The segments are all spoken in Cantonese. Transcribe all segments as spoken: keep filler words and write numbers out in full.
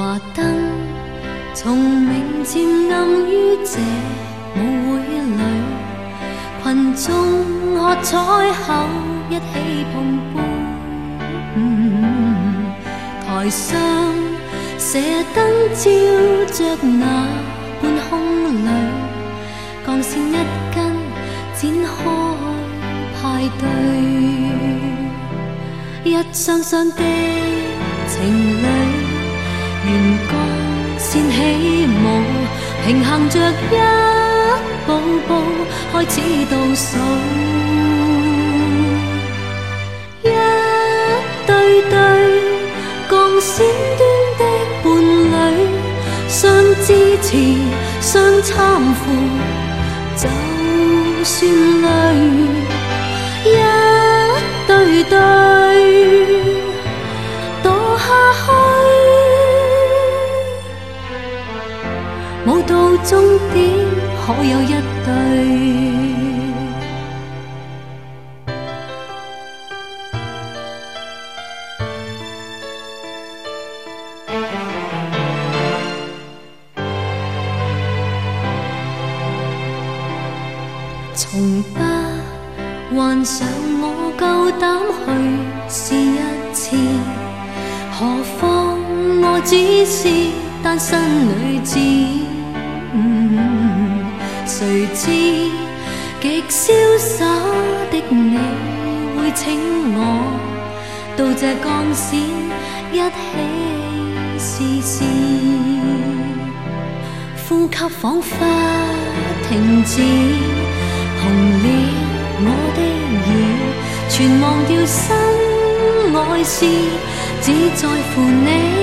华灯从明渐暗于这舞会里，群众喝彩后一起碰杯。嗯、台上射灯照着那半空里，钢线一根展开派对，一双双的情侣，沿光线起舞，平衡着一步步开始倒数，一对对钢线端的伴侣，相支持相参扶，就算累，一对对堕下去，舞到终点可有一对。从不幻想我够胆去试一次，何况我只是单身女子。嗯、谁知极潇洒的你会请我到这钢线一起试试，呼吸仿佛停止。红了我的耳，全忘掉心爱事，只在乎你，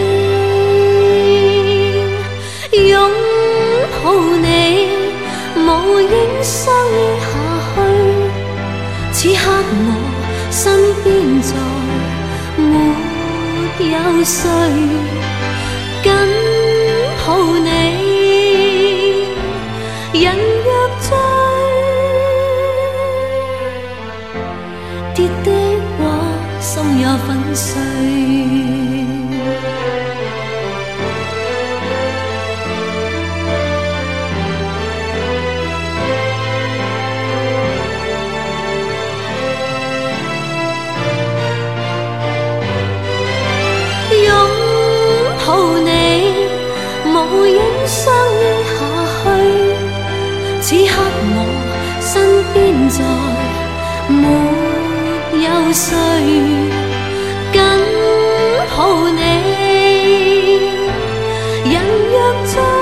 拥抱你，无影相依下去。此刻我身边再没有谁，紧抱你，人若醉。跌的话，心也粉碎。拥抱你，无影相依下去。此刻我身边再没有谁，紧抱你，人若醉。